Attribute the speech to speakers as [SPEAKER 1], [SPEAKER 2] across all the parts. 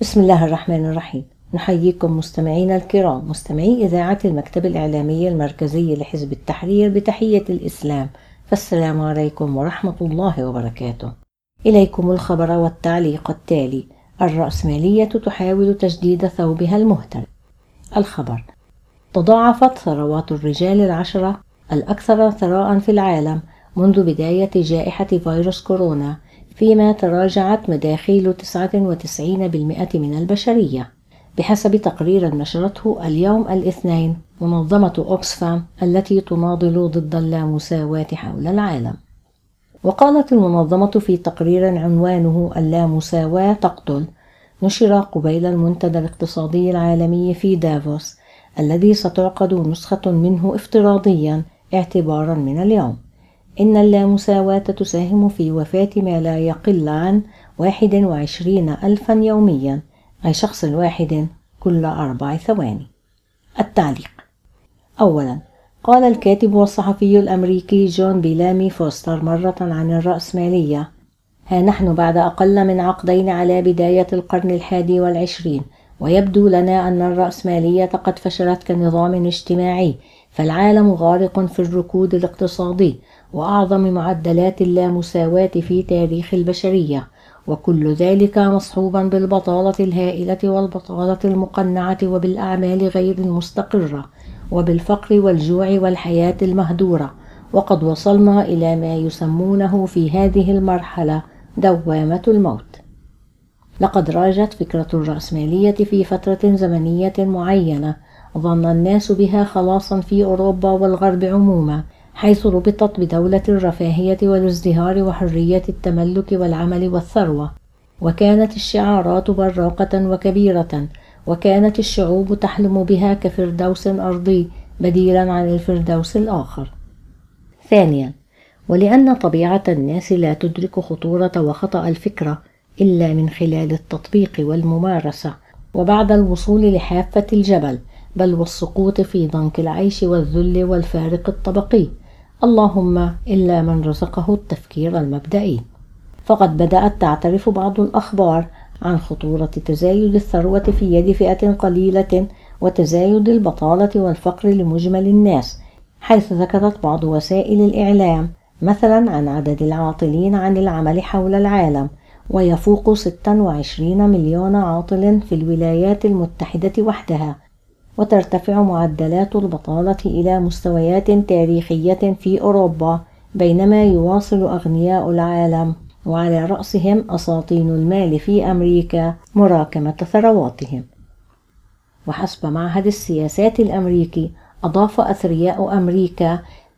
[SPEAKER 1] بسم الله الرحمن الرحيم. نحييكم مستمعينا الكرام، مستمعي إذاعة المكتب الإعلامي المركزي لحزب التحرير بتحية الإسلام، فالسلام عليكم ورحمة الله وبركاته. إليكم الخبر والتعليق التالي: الرأسمالية تحاول تجديد ثوبها المهتر. الخبر: تضاعفت ثروات الرجال 10 الأكثر ثراء في العالم منذ بداية جائحة فيروس كورونا، فيما تراجعت مداخيل 99% من البشرية، بحسب تقرير نشرته اليوم الاثنين منظمة أوكسفام التي تناضل ضد اللامساواة حول العالم. وقالت المنظمة في تقرير عنوانه اللامساواة تقتل، نشر قبيل المنتدى الاقتصادي العالمي في دافوس الذي ستعقد نسخة منه افتراضيا اعتبارا من اليوم، إن اللامساواة تساهم في وفاة ما لا يقل عن 21,000 يوميا، أي شخص واحد كل 4 ثواني. التعليق: أولا، قال الكاتب والصحفي الأمريكي جون بيلامي فوستر مرة عن الرأسمالية: ها نحن بعد أقل من عقدين على بداية القرن 21، ويبدو لنا أن الرأسمالية قد فشلت كنظام اجتماعي، فالعالم غارق في الركود الاقتصادي وأعظم معدلات اللامساواة في تاريخ البشرية، وكل ذلك مصحوبا بالبطالة الهائلة والبطالة المقنعة وبالأعمال غير المستقرة وبالفقر والجوع والحياة المهدورة، وقد وصلنا إلى ما يسمونه في هذه المرحلة دوامة الموت. لقد راجت فكرة الرأسمالية في فترة زمنية معينة ظن الناس بها خلاصا في أوروبا والغرب عموما، حيث ربطت بدولة الرفاهية والازدهار وحرية التملك والعمل والثروة، وكانت الشعارات براقة وكبيرة، وكانت الشعوب تحلم بها كفردوس أرضي بديلا عن الفردوس الآخر. ثانيا، ولأن طبيعة الناس لا تدرك خطورة وخطأ الفكرة إلا من خلال التطبيق والممارسة وبعد الوصول لحافة الجبل، بل والسقوط في ضنك العيش والذل والفارق الطبقي، اللهم إلا من رزقه التفكير المبدئي. فقد بدأت تعترف بعض الأخبار عن خطورة تزايد الثروة في يد فئة قليلة وتزايد البطالة والفقر لمجمل الناس، حيث ذكرت بعض وسائل الإعلام مثلا عن عدد العاطلين عن العمل حول العالم، ويفوق 26 مليون عاطل في الولايات المتحدة وحدها، وترتفع معدلات البطالة إلى مستويات تاريخية في أوروبا، بينما يواصل أغنياء العالم وعلى رأسهم أساطين المال في أمريكا مراكمة ثرواتهم. وحسب معهد السياسات الأمريكي، أضاف أثرياء أمريكا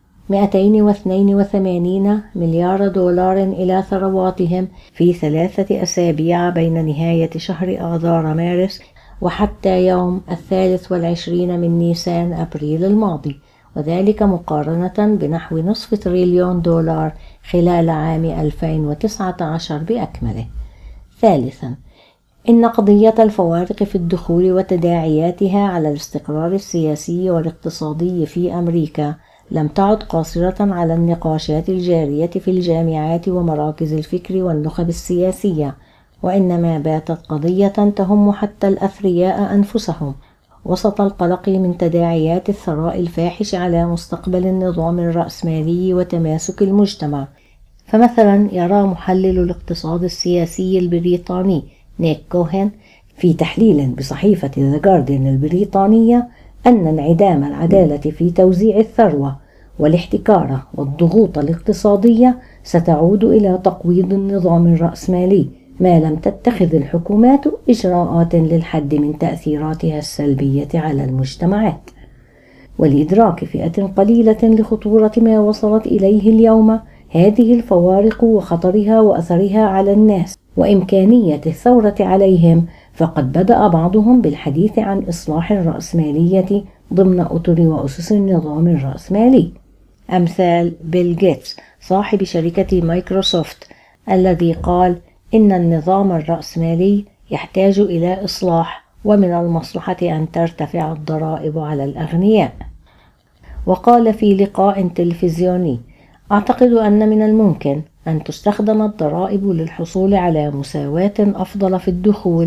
[SPEAKER 1] 282 مليار دولار إلى ثرواتهم في 3 أسابيع بين نهاية شهر آذار مارس وحتى يوم 23 من نيسان أبريل الماضي، وذلك مقارنة بنحو نصف تريليون دولار خلال عام 2019 بأكمله. ثالثا، إن قضية الفوارق في الدخول وتداعياتها على الاستقرار السياسي والاقتصادي في أمريكا لم تعد قاصرة على النقاشات الجارية في الجامعات ومراكز الفكر والنخب السياسية، وإنما باتت قضية تهم حتى الأثرياء أنفسهم وسط القلق من تداعيات الثراء الفاحش على مستقبل النظام الرأسمالي وتماسك المجتمع. فمثلا يرى محلل الاقتصاد السياسي البريطاني نيك كوهن في تحليل بصحيفة The Guardian البريطانية أن انعدام العدالة في توزيع الثروة والاحتكار والضغوط الاقتصادية ستعود إلى تقويض النظام الرأسمالي ما لم تتخذ الحكومات إجراءات للحد من تأثيراتها السلبية على المجتمعات. ولإدراك فئة قليلة لخطورة ما وصلت إليه اليوم هذه الفوارق وخطرها وأثرها على الناس وإمكانية الثورة عليهم، فقد بدأ بعضهم بالحديث عن إصلاح الرأسمالية ضمن أطر وأسس النظام الرأسمالي، أمثال بيل غيتس صاحب شركة مايكروسوفت الذي قال إن النظام الرأسمالي يحتاج إلى إصلاح ومن المصلحة أن ترتفع الضرائب على الأغنياء. وقال في لقاء تلفزيوني: أعتقد أن من الممكن أن تستخدم الضرائب للحصول على مساواة أفضل في الدخول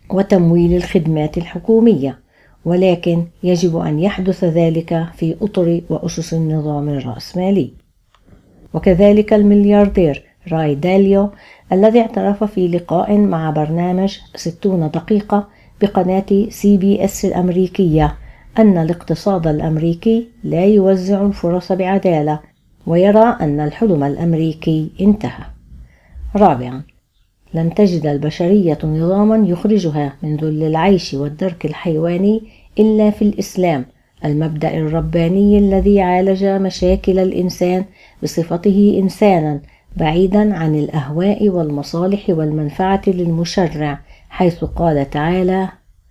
[SPEAKER 1] وتمويل الخدمات الحكومية، ولكن يجب أن يحدث ذلك في أطر وأسس النظام الرأسمالي. وكذلك الملياردير راي داليو الذي اعترف في لقاء مع برنامج 60 دقيقة بقناة CBS الأمريكية أن الاقتصاد الأمريكي لا يوزع الفرص بعدالة، ويرى أن الحلم الأمريكي انتهى. رابعا، لن تجد البشرية نظاما يخرجها من ذل العيش والدرك الحيواني إلا في الإسلام، المبدأ الرباني الذي عالج مشاكل الإنسان بصفته إنسانا بعيدا عن الأهواء والمصالح والمنفعة للمشرع، حيث قال تعالى: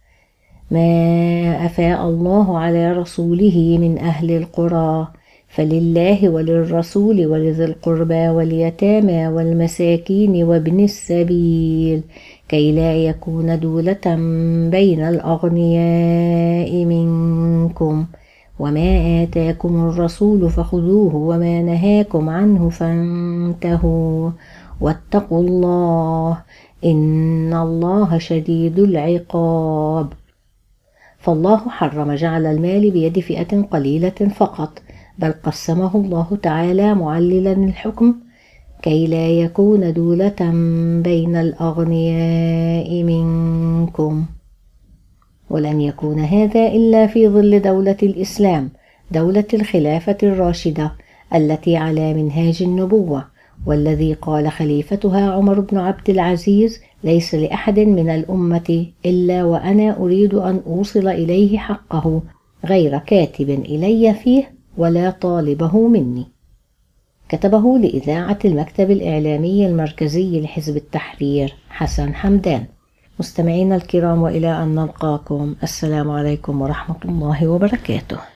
[SPEAKER 1] ما أفاء الله على رسوله من أهل القرى فلله وللرسول ولذي القربى واليتامى والمساكين وابن السبيل كي لا يكون دولة بين الأغنياء منكم وما آتاكم الرسول فخذوه وما نهاكم عنه فانتهوا واتقوا الله إن الله شديد العقاب. فالله حرم جعل المال بيد فئة قليلة فقط، بل قسمه الله تعالى معللا الحكم كي لا يكون دولة بين الأغنياء منكم. ولن يكون هذا إلا في ظل دولة الإسلام، دولة الخلافة الراشدة التي على منهاج النبوة، والذي قال خليفتها عمر بن عبد العزيز: ليس لأحد من الأمة إلا وأنا أريد أن أوصل إليه حقه غير كاتب إلي فيه ولا طالبه مني. كتبه لإذاعة المكتب الإعلامي المركزي لحزب التحرير حسن حمدان. مستمعينا الكرام، وإلى أن نلقاكم، السلام عليكم ورحمة الله وبركاته.